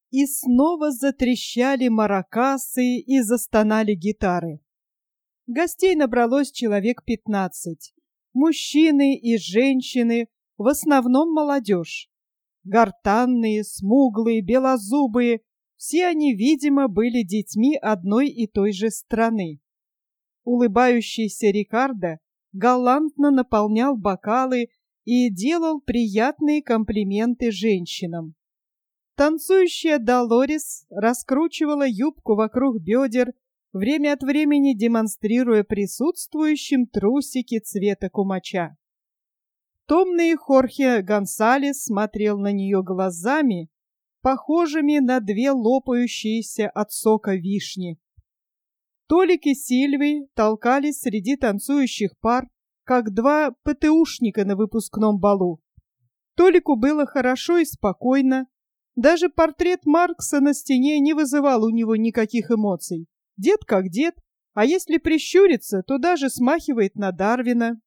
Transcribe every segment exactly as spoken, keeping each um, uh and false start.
И снова затрещали маракасы и застонали гитары. Гостей набралось человек пятнадцать. Мужчины и женщины, в основном молодежь. Гортанные, смуглые, белозубые, все они, видимо, были детьми одной и той же страны. Улыбающийся Рикардо галантно наполнял бокалы и делал приятные комплименты женщинам. Танцующая Долорес раскручивала юбку вокруг бедер, время от времени демонстрируя присутствующим трусики цвета кумача. Томный Хорхе Гонсалес смотрел на нее глазами, похожими на две лопающиеся от сока вишни. Толик и Сильвий толкались среди танцующих пар, как два ПТУшника на выпускном балу. Толику было хорошо и спокойно. Даже портрет Маркса на стене не вызывал у него никаких эмоций. Дед как дед, а если прищуриться, то даже смахивает на Дарвина.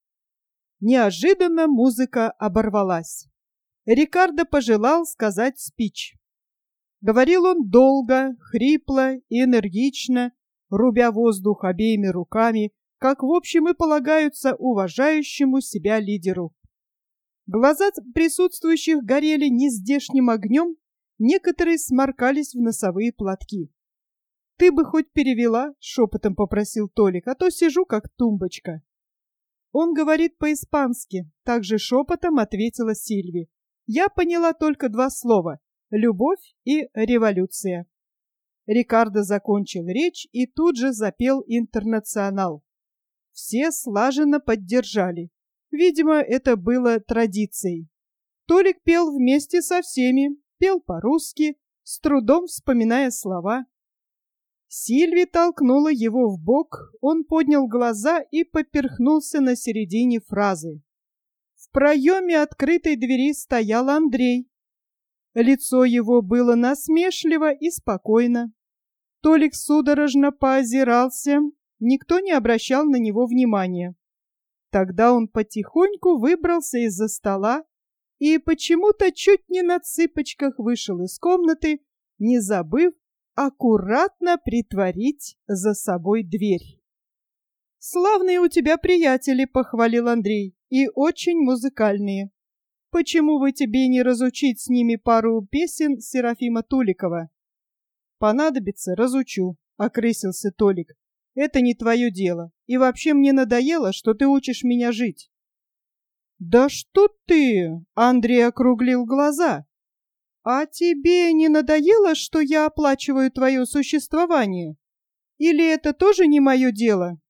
Неожиданно музыка оборвалась. Рикардо пожелал сказать спич. Говорил он долго, хрипло и энергично, рубя воздух обеими руками, как в общем и полагаются уважающему себя лидеру. Глаза присутствующих горели нездешним огнем, некоторые сморкались в носовые платки. «Ты бы хоть перевела?» — шепотом попросил Толик, «а то сижу как тумбочка». «Он говорит по-испански», — также шепотом ответила Сильви. «Я поняла только два слова — любовь и революция». Рикардо закончил речь и тут же запел «Интернационал». Все слаженно поддержали. Видимо, это было традицией. Толик пел вместе со всеми, пел по-русски, с трудом вспоминая слова. Сильви толкнула его в бок, он поднял глаза и поперхнулся на середине фразы. В проеме открытой двери стоял Андрей. Лицо его было насмешливо и спокойно. Толик судорожно поозирался, никто не обращал на него внимания. Тогда он потихоньку выбрался из-за стола и почему-то чуть не на цыпочках вышел из комнаты, не забыв аккуратно притворить за собой дверь. «Славные у тебя приятели», — похвалил Андрей, — «и очень музыкальные. Почему бы тебе не разучить с ними пару песен Серафима Туликова?» «Понадобится, разучу», — окрысился Толик. «Это не твое дело, и вообще мне надоело, что ты учишь меня жить». «Да что ты!» — Андрей округлил глаза. «А тебе не надоело, что я оплачиваю твое существование? Или это тоже не мое дело?»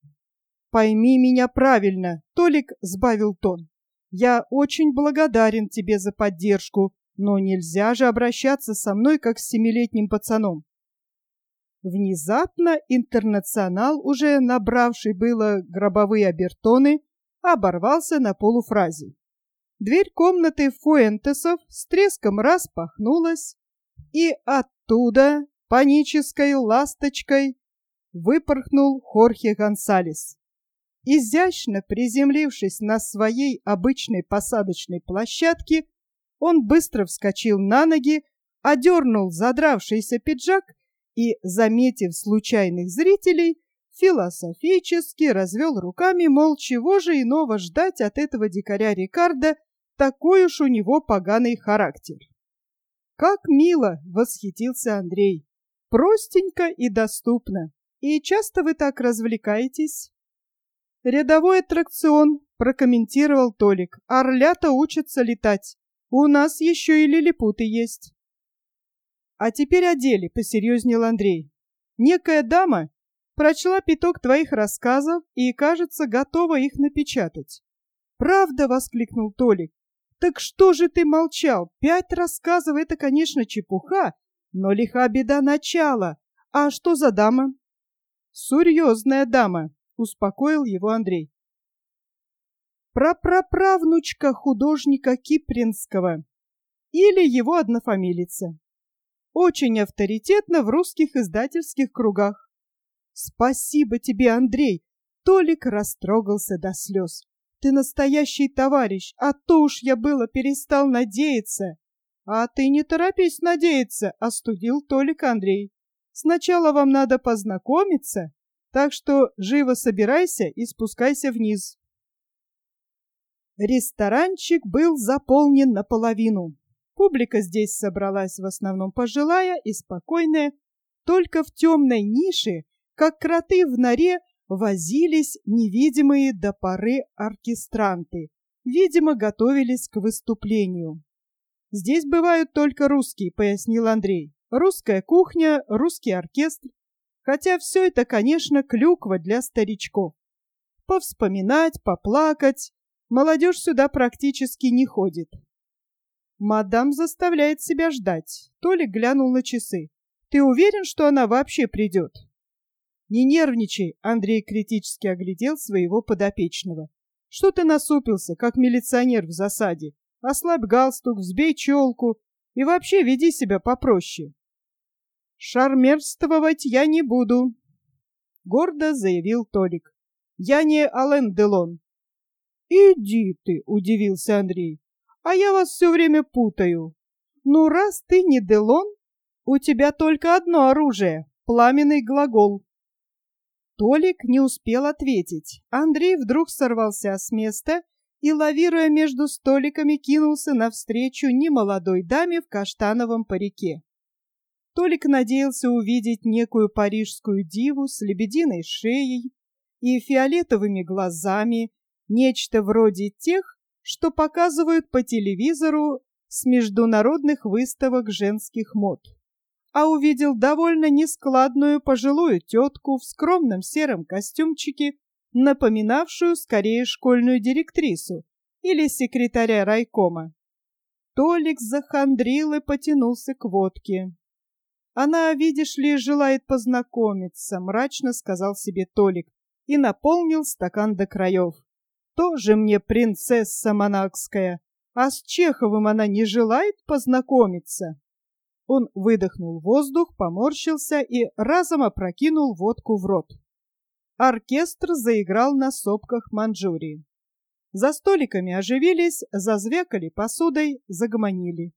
«Пойми меня правильно», — Толик сбавил тон. «Я очень благодарен тебе за поддержку, но нельзя же обращаться со мной, как с семилетним пацаном». Внезапно интернационал, уже набравший было гробовые обертоны, оборвался на полуфразе. Дверь комнаты Фуэнтесов с треском распахнулась, и оттуда панической ласточкой выпорхнул Хорхе Гонсалес. Изящно приземлившись на своей обычной посадочной площадке, он быстро вскочил на ноги, одернул задравшийся пиджак и, заметив случайных зрителей, философически развел руками, мол, чего же иного ждать от этого дикаря Рикардо, такой уж у него поганый характер. «Как мило!» — восхитился Андрей. «Простенько и доступно. И часто вы так развлекаетесь?» «Рядовой аттракцион», — прокомментировал Толик. «Орлята учатся летать. У нас еще и лилипуты есть». «А теперь о деле», — посерьезнел Андрей. «Некая дама прочла пяток твоих рассказов и, кажется, готова их напечатать». «Правда?» — воскликнул Толик. «Так что же ты молчал? Пять рассказов — это, конечно, чепуха, но лиха беда начала. А что за дама?» «Серьезная дама», — успокоил его Андрей. «Прапраправнучка художника Кипринского или его однофамилица. Очень авторитетно в русских издательских кругах». «Спасибо тебе, Андрей!» Толик растрогался до слез. «Ты настоящий товарищ, а то уж я было перестал надеяться». А ты не торопись надеяться, остудил Толик Андрей. Сначала вам надо познакомиться, так что живо собирайся и спускайся вниз. Ресторанчик был заполнен наполовину. Публика здесь собралась в основном пожилая и спокойная, только в темной нише, как кроты в норе, возились невидимые до поры оркестранты, видимо, готовились к выступлению. «Здесь бывают только русские», — пояснил Андрей. «Русская кухня, русский оркестр. Хотя все это, конечно, клюква для старичков. Повспоминать, поплакать. Молодежь сюда практически не ходит». «Мадам заставляет себя ждать», — Толик глянул на часы. «Ты уверен, что она вообще придет?» «Не нервничай», — Андрей критически оглядел своего подопечного. «Что ты насупился, как милиционер в засаде? Ослабь галстук, взбей челку и вообще веди себя попроще». «Шармерствовать я не буду», — гордо заявил Толик. «Я не Ален Делон». «Иди ты», — удивился Андрей, — «а я вас все время путаю. Ну, раз ты не Делон, у тебя только одно оружие — пламенный глагол». Толик не успел ответить. Андрей вдруг сорвался с места и, лавируя между столиками, кинулся навстречу немолодой даме в каштановом парике. Толик надеялся увидеть некую парижскую диву с лебединой шеей и фиолетовыми глазами, нечто вроде тех, что показывают по телевизору с международных выставок женских мод. А увидел довольно нескладную пожилую тетку в скромном сером костюмчике, напоминавшую скорее школьную директрису или секретаря райкома. Толик захандрил и потянулся к водке. «Она, видишь ли, желает познакомиться», — мрачно сказал себе Толик и наполнил стакан до краев. «Тоже мне принцесса монакская, а с Чеховым она не желает познакомиться». Он выдохнул воздух, поморщился и разом опрокинул водку в рот. Оркестр заиграл на сопках Маньчжурии. За столиками оживились, зазвякали посудой, загомонили.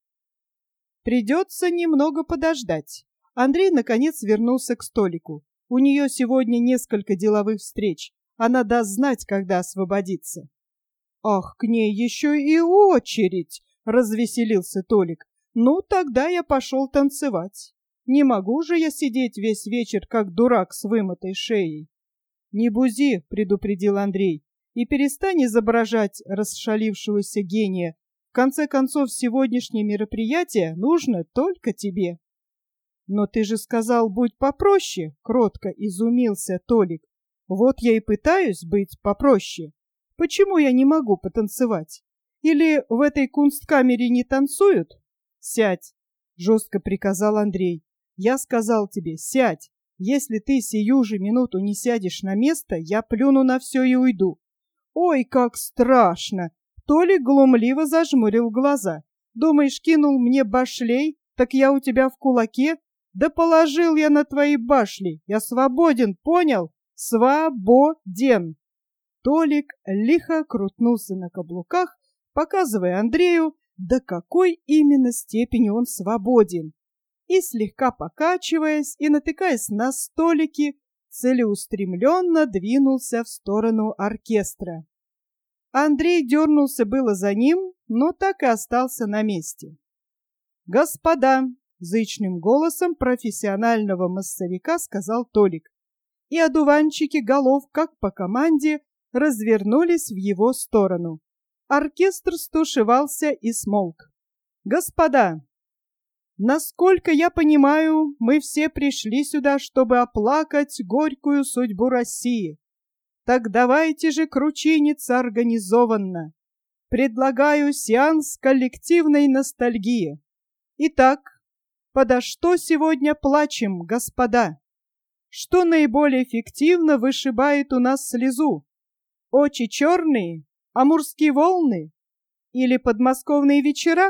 Придется немного подождать. Андрей, наконец, вернулся к столику. У нее сегодня несколько деловых встреч. Она даст знать, когда освободится. «Ах, к ней еще и очередь!» — развеселился Толик. «Ну, тогда я пошел танцевать. Не могу же я сидеть весь вечер, как дурак с вымытой шеей». «Не бузи», — предупредил Андрей, — «и перестань изображать расшалившегося гения. В конце концов, сегодняшнее мероприятие нужно только тебе». «Но ты же сказал, будь попроще», — кротко изумился Толик. «Вот я и пытаюсь быть попроще. Почему я не могу потанцевать? Или в этой кунсткамере не танцуют?» «Сядь», — жестко приказал Андрей. «Я сказал тебе, сядь. Если ты сию же минуту не сядешь на место, я плюну на все и уйду». «Ой, как страшно!» Толик глумливо зажмурил глаза. «Думаешь, кинул мне башлей? Так я у тебя в кулаке? Да положил я на твои башли. Я свободен, понял? Свободен!» Толик лихо крутнулся на каблуках, показывая Андрею, до какой именно степени он свободен, и, слегка покачиваясь и натыкаясь на столики, целеустремленно двинулся в сторону оркестра. Андрей дернулся было за ним, но так и остался на месте. «Господа!» — зычным голосом профессионального массовика сказал Толик, и одуванчики голов, как по команде, развернулись в его сторону. Оркестр стушевался и смолк. «Господа, насколько я понимаю, мы все пришли сюда, чтобы оплакать горькую судьбу России. Так давайте же кручиниться организованно. Предлагаю сеанс коллективной ностальгии. Итак, подо что сегодня плачем, господа? Что наиболее эффективно вышибает у нас слезу? Очи черные? Амурские волны? Или подмосковные вечера?»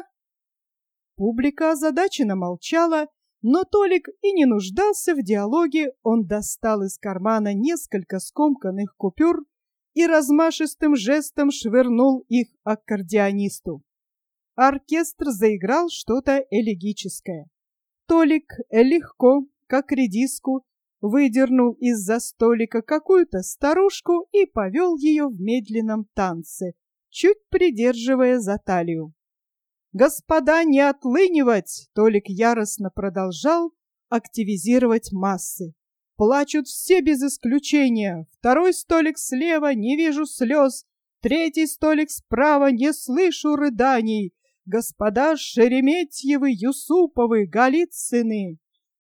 Публика озадаченно молчала, но Толик и не нуждался в диалоге. Он достал из кармана несколько скомканных купюр и размашистым жестом швырнул их аккордеонисту. Оркестр заиграл что-то элегическое. Толик легко, как редиску, выдернул из-за столика какую-то старушку и повел ее в медленном танце, чуть придерживая за талию. «Господа, не отлынивать!» Толик яростно продолжал активизировать массы. «Плачут все без исключения. Второй столик слева, не вижу слез. Третий столик справа, не слышу рыданий. Господа Шереметьевы, Юсуповы, Голицыны.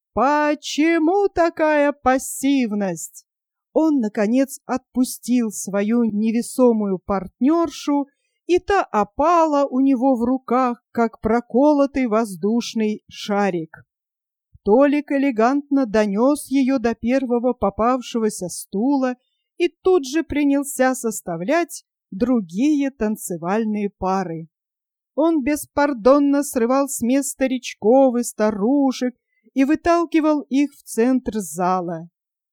Почему такая пассивность?» Он, наконец, отпустил свою невесомую партнершу, и та опала у него в руках, как проколотый воздушный шарик. Толик элегантно донес ее до первого попавшегося стула и тут же принялся составлять другие танцевальные пары. Он беспардонно срывал с мест старичков и старушек и выталкивал их в центр зала.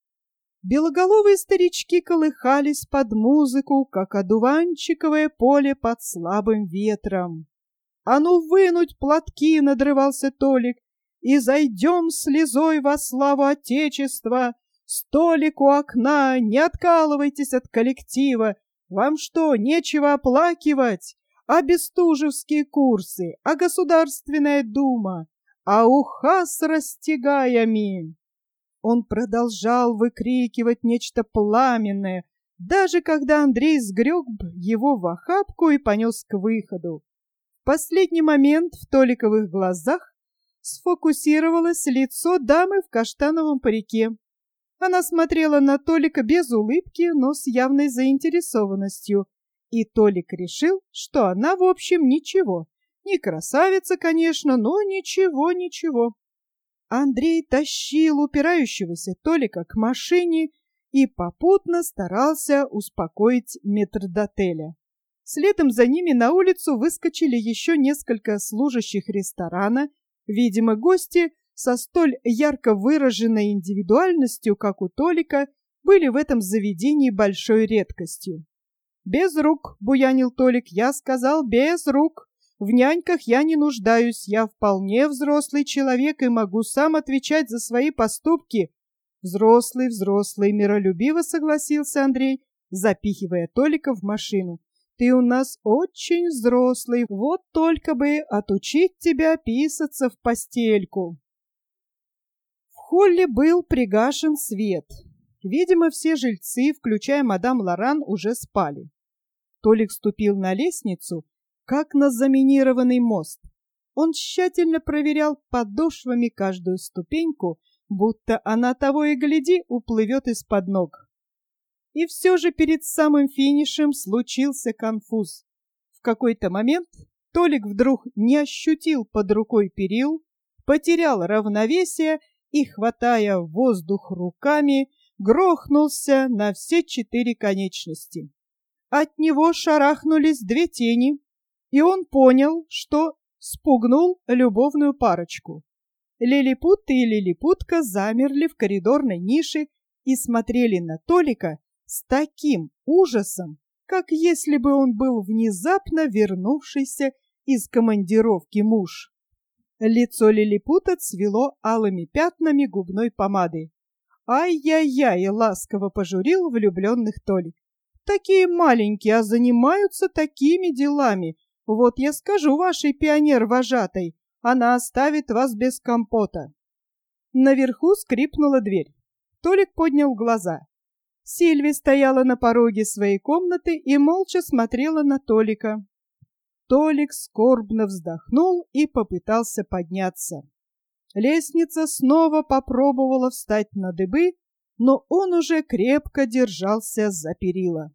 Белоголовые старички колыхались под музыку, как одуванчиковое поле под слабым ветром. «А ну вынуть платки!» — надрывался Толик. «И зайдем слезой во славу Отечества! Столик у окна, не откалывайтесь от коллектива! Вам что, нечего оплакивать? А бестужевские курсы, а Государственная дума, а уха с растягаями!» Он продолжал выкрикивать нечто пламенное, даже когда Андрей сгреб его в охапку и понес к выходу. В последний момент в Толиковых глазах сфокусировалось лицо дамы в каштановом парике. Она смотрела на Толика без улыбки, но с явной заинтересованностью, и Толик решил, что она, в общем, ничего. Не красавица, конечно, но ничего-ничего. Андрей тащил упирающегося Толика к машине и попутно старался успокоить метрдотеля. Следом за ними на улицу выскочили еще несколько служащих ресторана, видимо, гости со столь ярко выраженной индивидуальностью, как у Толика, были в этом заведении большой редкостью. «Без рук», — буянил Толик, — «я сказал, без рук. В няньках я не нуждаюсь, я вполне взрослый человек и могу сам отвечать за свои поступки». «Взрослый, взрослый», — миролюбиво согласился Андрей, запихивая Толика в машину. «Ты у нас очень взрослый, вот только бы отучить тебя писаться в постельку». В холле был пригашен свет. Видимо, все жильцы, включая мадам Лоран, уже спали. Толик ступил на лестницу, как на заминированный мост. Он тщательно проверял подошвами каждую ступеньку, будто она того и гляди уплывет из-под ног. И все же перед самым финишем случился конфуз. В какой-то момент Толик вдруг не ощутил под рукой перил, потерял равновесие и, хватая воздух руками, грохнулся на все четыре конечности. От него шарахнулись две тени, и он понял, что спугнул любовную парочку. Лилипут и лилипутка замерли в коридорной нише и смотрели на Толика с таким ужасом, как если бы он был внезапно вернувшийся из командировки муж. Лицо лилипута цвело алыми пятнами губной помады. «Ай-яй-яй!» — ласково пожурил влюбленных Толик. «Такие маленькие, а занимаются такими делами. Вот я скажу вашей пионер-вожатой, она оставит вас без компота». Наверху скрипнула дверь. Толик поднял глаза. Сильви стояла на пороге своей комнаты и молча смотрела на Толика. Толик скорбно вздохнул и попытался подняться. Лестница снова попробовала встать на дыбы, но он уже крепко держался за перила.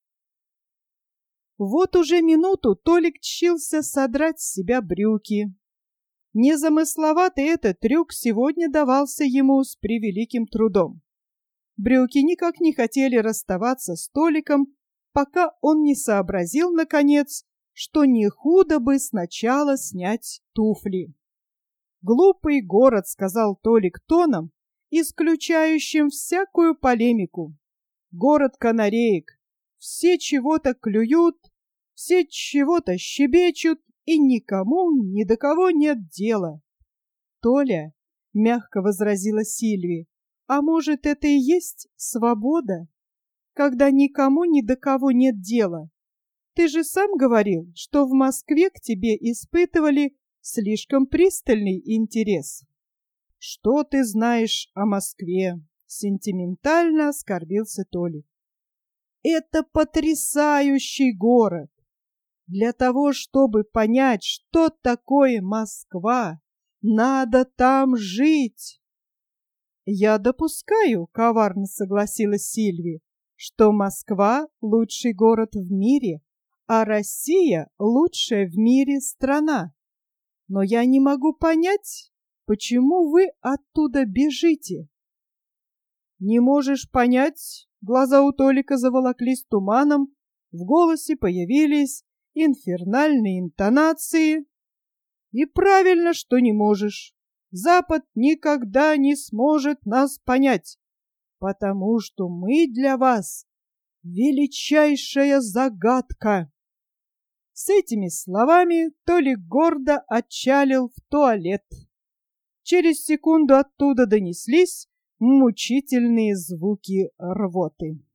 Вот уже минуту Толик тщился содрать с себя брюки. Незамысловатый этот трюк сегодня давался ему с превеликим трудом. Брюки никак не хотели расставаться с Толиком, пока он не сообразил, наконец, что не худо бы сначала снять туфли. «Глупый город», — сказал Толик тоном, исключающим всякую полемику. «Город канареек. Все чего-то клюют, все чего-то щебечут, и никому ни до кого нет дела. Толя, мягко возразила Сильви, а может, это и есть свобода, когда никому ни до кого нет дела? Ты же сам говорил, что в Москве к тебе испытывали слишком пристальный интерес. Что ты знаешь о Москве? Сентиментально оскорбился Толик. Это потрясающий город. Для того, чтобы понять, что такое Москва, надо там жить. Я допускаю, коварно согласилась Сильви, что Москва лучший город в мире, а Россия лучшая в мире страна. Но я не могу понять, почему вы оттуда бежите. Не можешь понять? Глаза у Толика заволоклись туманом, в голосе появились инфернальные интонации. И правильно, что не можешь. Запад никогда не сможет нас понять, потому что мы для вас величайшая загадка. С этими словами Толик гордо отчалил в туалет. Через секунду оттуда донеслись мучительные звуки рвоты.